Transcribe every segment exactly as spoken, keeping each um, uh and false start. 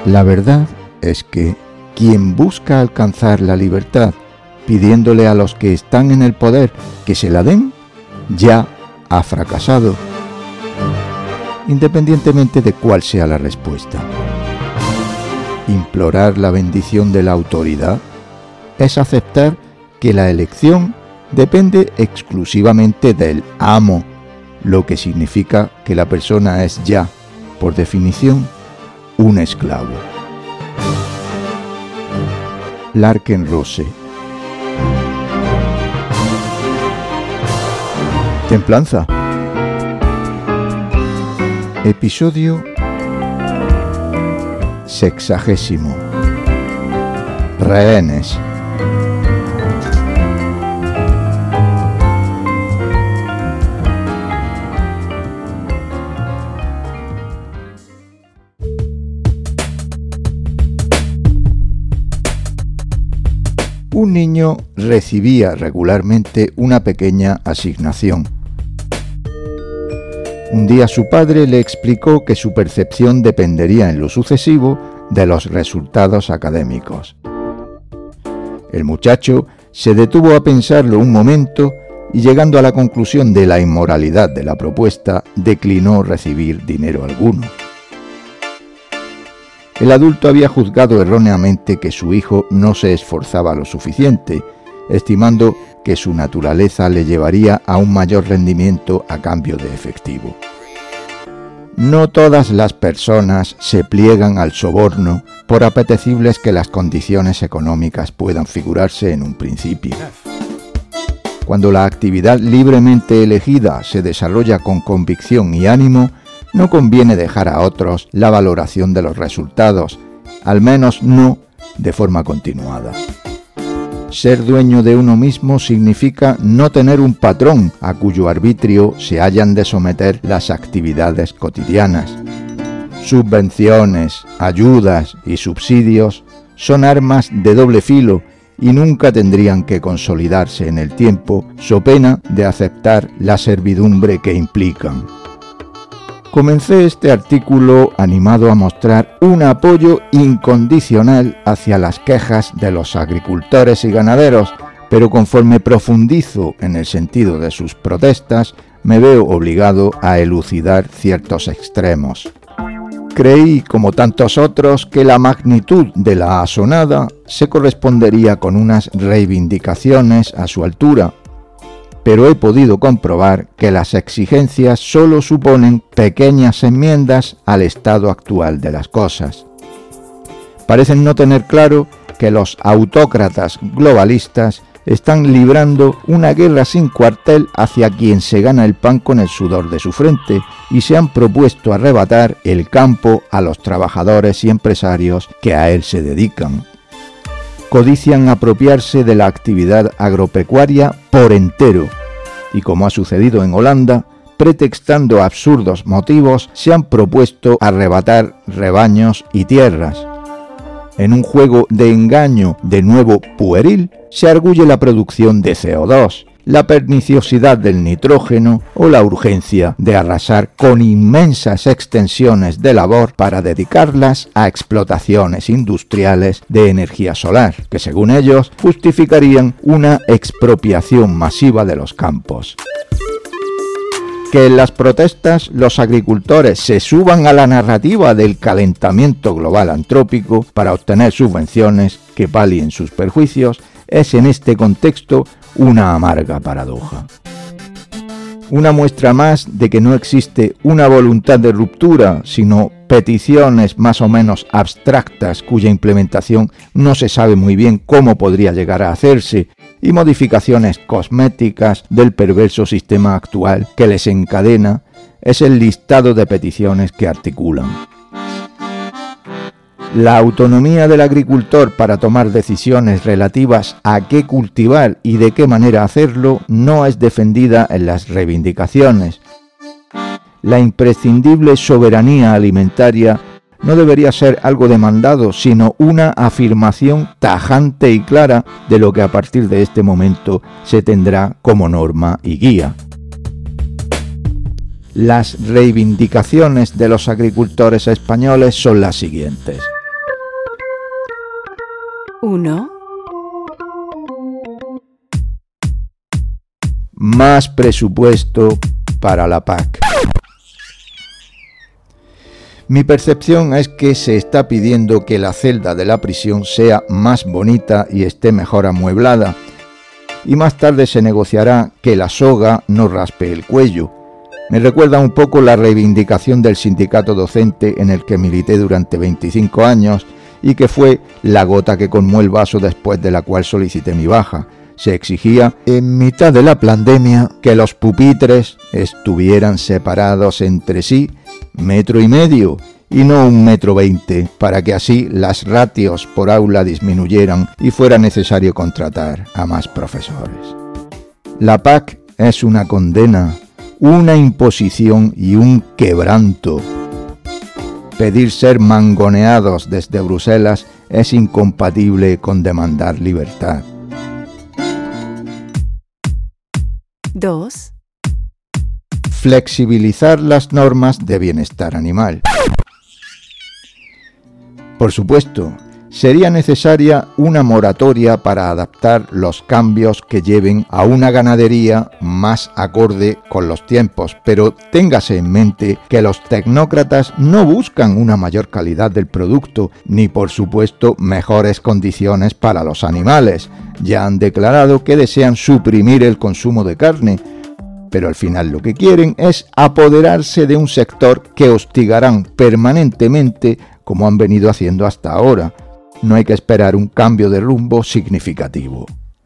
La verdad es que quien busca alcanzar la libertad pidiéndole a los que están en el poder que se la den, ya ha fracasado, independientemente de cuál sea la respuesta. Implorar la bendición de la autoridad es aceptar que la elección depende exclusivamente del amo, lo que significa que la persona es ya, por definición, un esclavo. Larken-Rose. Templanza. Episodio sexagésimo. Rehenes. Un niño recibía regularmente una pequeña asignación. Un día su padre le explicó que su percepción dependería en lo sucesivo de los resultados académicos. El muchacho se detuvo a pensarlo un momento y, llegando a la conclusión de la inmoralidad de la propuesta, declinó recibir dinero alguno. El adulto había juzgado erróneamente que su hijo no se esforzaba lo suficiente, estimando que su naturaleza le llevaría a un mayor rendimiento a cambio de efectivo. No todas las personas se pliegan al soborno, por apetecibles que las condiciones económicas puedan figurarse en un principio. Cuando la actividad libremente elegida se desarrolla con convicción y ánimo, no conviene dejar a otros la valoración de los resultados, al menos no de forma continuada. Ser dueño de uno mismo significa no tener un patrón a cuyo arbitrio se hayan de someter las actividades cotidianas. Subvenciones, ayudas y subsidios son armas de doble filo y nunca tendrían que consolidarse en el tiempo, so pena de aceptar la servidumbre que implican. Comencé este artículo animado a mostrar un apoyo incondicional hacia las quejas de los agricultores y ganaderos, pero conforme profundizo en el sentido de sus protestas, me veo obligado a elucidar ciertos extremos. Creí, como tantos otros, que la magnitud de la asonada se correspondería con unas reivindicaciones a su altura, pero he podido comprobar que las exigencias solo suponen pequeñas enmiendas al estado actual de las cosas. Parecen no tener claro que los autócratas globalistas están librando una guerra sin cuartel hacia quien se gana el pan con el sudor de su frente y se han propuesto arrebatar el campo a los trabajadores y empresarios que a él se dedican. Codician apropiarse de la actividad agropecuaria por entero y, como ha sucedido en Holanda, pretextando absurdos motivos, se han propuesto arrebatar rebaños y tierras. En un juego de engaño de nuevo pueril, se arguye la producción de C O dos, la perniciosidad del nitrógeno o la urgencia de arrasar con inmensas extensiones de labor para dedicarlas a explotaciones industriales de energía solar, que según ellos justificarían una expropiación masiva de los campos. Que en las protestas los agricultores se suban a la narrativa del calentamiento global antrópico para obtener subvenciones que palien sus perjuicios es en este contexto una amarga paradoja. Una muestra más de que no existe una voluntad de ruptura, sino peticiones más o menos abstractas cuya implementación no se sabe muy bien cómo podría llegar a hacerse, y modificaciones cosméticas del perverso sistema actual que les encadena, es el listado de peticiones que articulan. La autonomía del agricultor para tomar decisiones relativas a qué cultivar y de qué manera hacerlo no es defendida en las reivindicaciones. La imprescindible soberanía alimentaria no debería ser algo demandado, sino una afirmación tajante y clara de lo que a partir de este momento se tendrá como norma y guía. Las reivindicaciones de los agricultores españoles son las siguientes. uno. Más presupuesto para la P A C. Mi percepción es que se está pidiendo que la celda de la prisión sea más bonita y esté mejor amueblada, y más tarde se negociará que la soga no raspe el cuello. Me recuerda un poco la reivindicación del sindicato docente en el que milité durante veinticinco años y que fue la gota que colmó el vaso después de la cual solicité mi baja. Se exigía, en mitad de la pandemia, que los pupitres estuvieran separados entre sí metro y medio y no un metro veinte, para que así las ratios por aula disminuyeran y fuera necesario contratar a más profesores. La P A C es una condena, una imposición y un quebranto. Pedir ser mangoneados desde Bruselas es incompatible con demandar libertad. dos. Flexibilizar las normas de bienestar animal. Por supuesto, sería necesaria una moratoria para adaptar los cambios que lleven a una ganadería más acorde con los tiempos, pero téngase en mente que los tecnócratas no buscan una mayor calidad del producto, ni por supuesto mejores condiciones para los animales. Ya han declarado que desean suprimir el consumo de carne, pero al final lo que quieren es apoderarse de un sector que hostigarán permanentemente como han venido haciendo hasta ahora. No hay que esperar un cambio de rumbo significativo.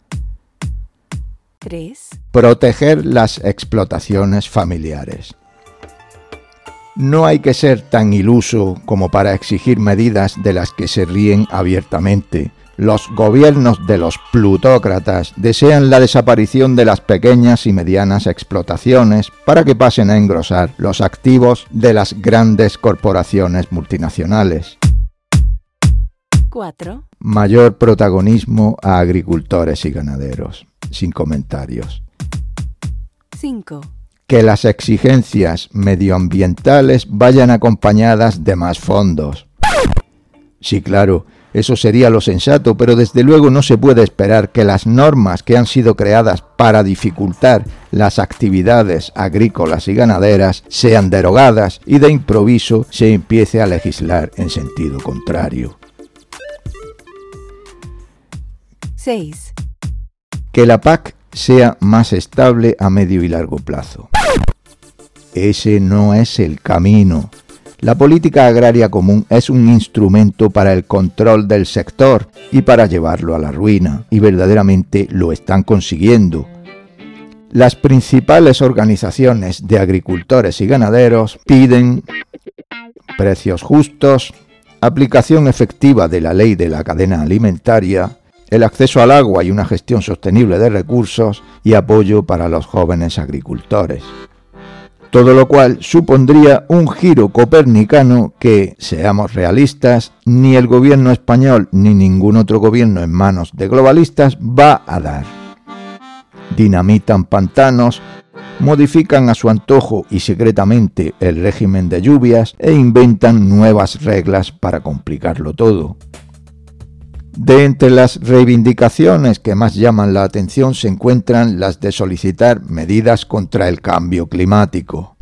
tres. Proteger las explotaciones familiares. No hay que ser tan iluso como para exigir medidas de las que se ríen abiertamente. Los gobiernos de los plutócratas desean la desaparición de las pequeñas y medianas explotaciones para que pasen a engrosar los activos de las grandes corporaciones multinacionales. cuatro. Mayor protagonismo a agricultores y ganaderos. Sin comentarios. cinco. Que las exigencias medioambientales vayan acompañadas de más fondos. Sí, claro, eso sería lo sensato, pero desde luego no se puede esperar que las normas que han sido creadas para dificultar las actividades agrícolas y ganaderas sean derogadas y de improviso se empiece a legislar en sentido contrario. seis. Que la P A C sea más estable a medio y largo plazo. Ese no es el camino. La política agraria común es un instrumento para el control del sector y para llevarlo a la ruina, y verdaderamente lo están consiguiendo. Las principales organizaciones de agricultores y ganaderos piden precios justos, aplicación efectiva de la ley de la cadena alimentaria, el acceso al agua y una gestión sostenible de recursos y apoyo para los jóvenes agricultores. Todo lo cual supondría un giro copernicano que, seamos realistas, ni el gobierno español ni ningún otro gobierno en manos de globalistas va a dar. Dinamitan pantanos, modifican a su antojo y secretamente el régimen de lluvias e inventan nuevas reglas para complicarlo todo. De entre las reivindicaciones que más llaman la atención se encuentran las de solicitar medidas contra el cambio climático.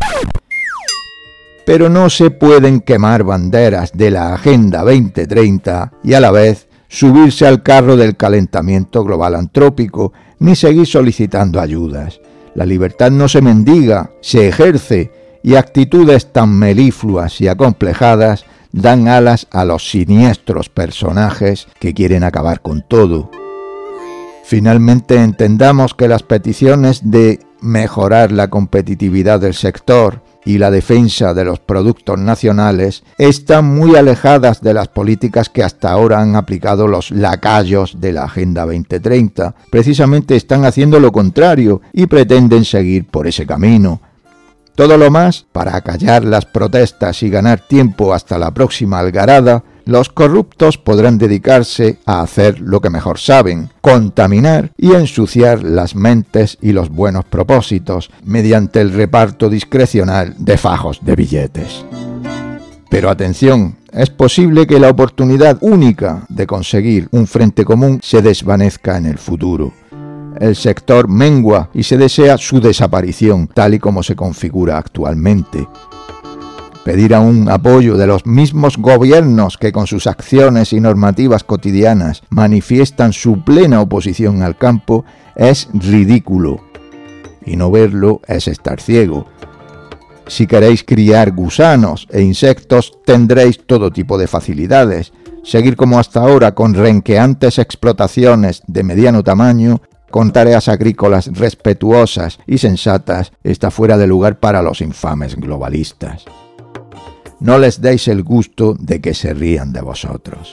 Pero no se pueden quemar banderas de la Agenda veinte treinta y a la vez subirse al carro del calentamiento global antrópico, ni seguir solicitando ayudas. La libertad no se mendiga, se ejerce, y actitudes tan melifluas y acomplejadas dan alas a los siniestros personajes que quieren acabar con todo. Finalmente entendamos que las peticiones de mejorar la competitividad del sector y la defensa de los productos nacionales están muy alejadas de las políticas que hasta ahora han aplicado los lacayos de la Agenda veinte treinta. Precisamente están haciendo lo contrario y pretenden seguir por ese camino. Todo lo más, para acallar las protestas y ganar tiempo hasta la próxima algarada, los corruptos podrán dedicarse a hacer lo que mejor saben, contaminar y ensuciar las mentes y los buenos propósitos mediante el reparto discrecional de fajos de billetes. Pero atención, es posible que la oportunidad única de conseguir un frente común se desvanezca en el futuro. El sector mengua y se desea su desaparición, tal y como se configura actualmente. Pedir aún apoyo de los mismos gobiernos que con sus acciones y normativas cotidianas manifiestan su plena oposición al campo es ridículo. Y no verlo es estar ciego. Si queréis criar gusanos e insectos, tendréis todo tipo de facilidades. Seguir como hasta ahora con renqueantes explotaciones de mediano tamaño, con tareas agrícolas respetuosas y sensatas, está fuera de lugar para los infames globalistas. No les deis el gusto de que se rían de vosotros.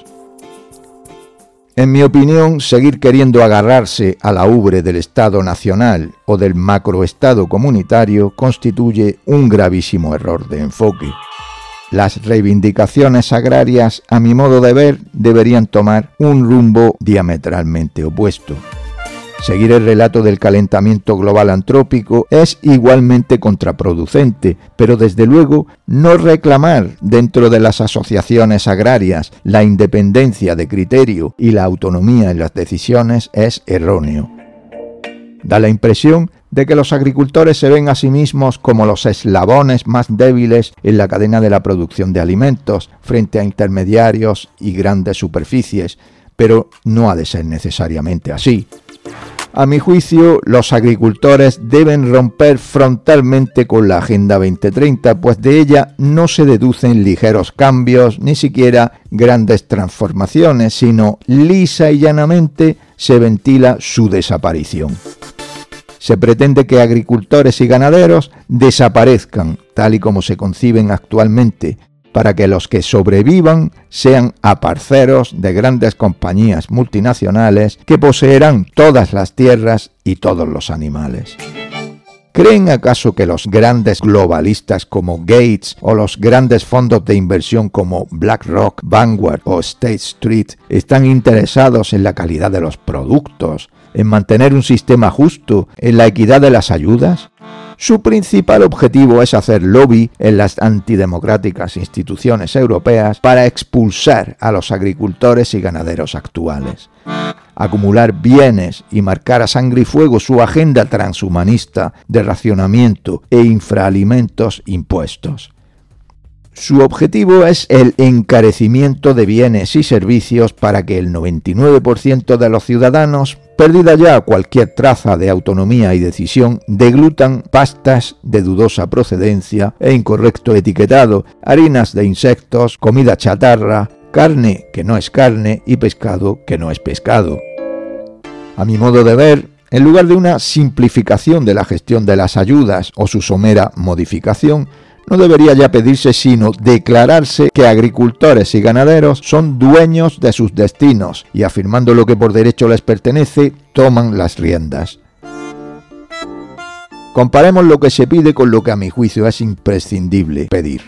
En mi opinión, seguir queriendo agarrarse a la ubre del Estado nacional o del macroestado comunitario constituye un gravísimo error de enfoque. Las reivindicaciones agrarias, a mi modo de ver, deberían tomar un rumbo diametralmente opuesto. Seguir el relato del calentamiento global antrópico es igualmente contraproducente, pero desde luego no reclamar dentro de las asociaciones agrarias la independencia de criterio y la autonomía en las decisiones es erróneo. Da la impresión de que los agricultores se ven a sí mismos como los eslabones más débiles en la cadena de la producción de alimentos frente a intermediarios y grandes superficies, pero no ha de ser necesariamente así. A mi juicio, los agricultores deben romper frontalmente con la Agenda veinte treinta, pues de ella no se deducen ligeros cambios, ni siquiera grandes transformaciones, sino lisa y llanamente se ventila su desaparición. Se pretende que agricultores y ganaderos desaparezcan, tal y como se conciben actualmente, para que los que sobrevivan sean aparceros de grandes compañías multinacionales que poseerán todas las tierras y todos los animales. ¿Creen acaso que los grandes globalistas como Gates o los grandes fondos de inversión como BlackRock, Vanguard o State Street están interesados en la calidad de los productos, en mantener un sistema justo, en la equidad de las ayudas? Su principal objetivo es hacer lobby en las antidemocráticas instituciones europeas para expulsar a los agricultores y ganaderos actuales, acumular bienes y marcar a sangre y fuego su agenda transhumanista de racionamiento e infraalimentos impuestos. Su objetivo es el encarecimiento de bienes y servicios para que el noventa y nueve por ciento de los ciudadanos, perdida ya cualquier traza de autonomía y decisión, deglutan pastas de dudosa procedencia e incorrecto etiquetado, harinas de insectos, comida chatarra, carne que no es carne y pescado que no es pescado. A mi modo de ver, en lugar de una simplificación de la gestión de las ayudas o su somera modificación, no debería ya pedirse sino declararse que agricultores y ganaderos son dueños de sus destinos y, afirmando lo que por derecho les pertenece, toman las riendas. Comparemos lo que se pide con lo que a mi juicio es imprescindible pedir.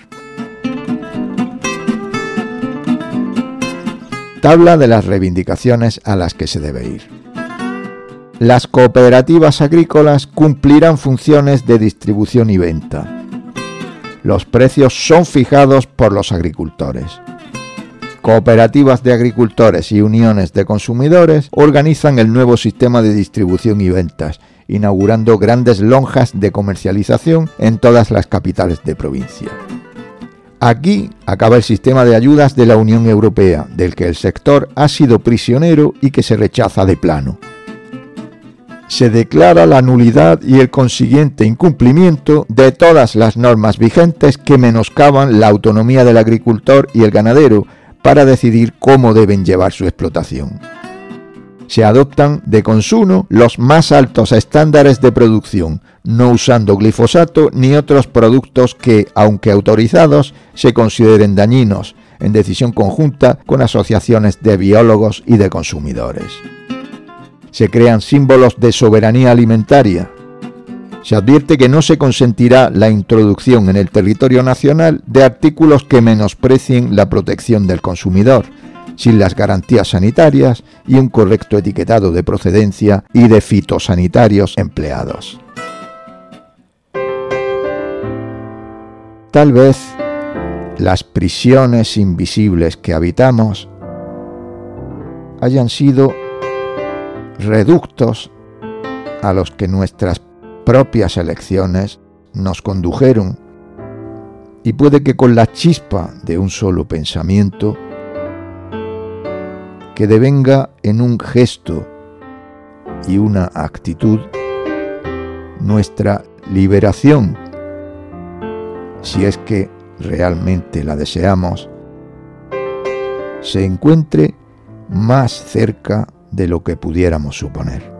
Tabla de las reivindicaciones a las que se debe ir. Las cooperativas agrícolas cumplirán funciones de distribución y venta. Los precios son fijados por los agricultores. Cooperativas de agricultores y uniones de consumidores organizan el nuevo sistema de distribución y ventas, inaugurando grandes lonjas de comercialización en todas las capitales de provincia. Aquí acaba el sistema de ayudas de la Unión Europea, del que el sector ha sido prisionero y que se rechaza de plano. Se declara la nulidad y el consiguiente incumplimiento de todas las normas vigentes que menoscaban la autonomía del agricultor y el ganadero para decidir cómo deben llevar su explotación. Se adoptan de consuno los más altos estándares de producción, no usando glifosato ni otros productos que, aunque autorizados, se consideren dañinos, en decisión conjunta con asociaciones de biólogos y de consumidores. Se crean símbolos de soberanía alimentaria. Se advierte que no se consentirá la introducción en el territorio nacional de artículos que menosprecien la protección del consumidor, sin las garantías sanitarias y un correcto etiquetado de procedencia y de fitosanitarios empleados. Tal vez las prisiones invisibles que habitamos hayan sido reductos a los que nuestras propias elecciones nos condujeron, y puede que con la chispa de un solo pensamiento que devenga en un gesto y una actitud nuestra liberación, si es que realmente la deseamos, se encuentre más cerca de lo que pudiéramos suponer.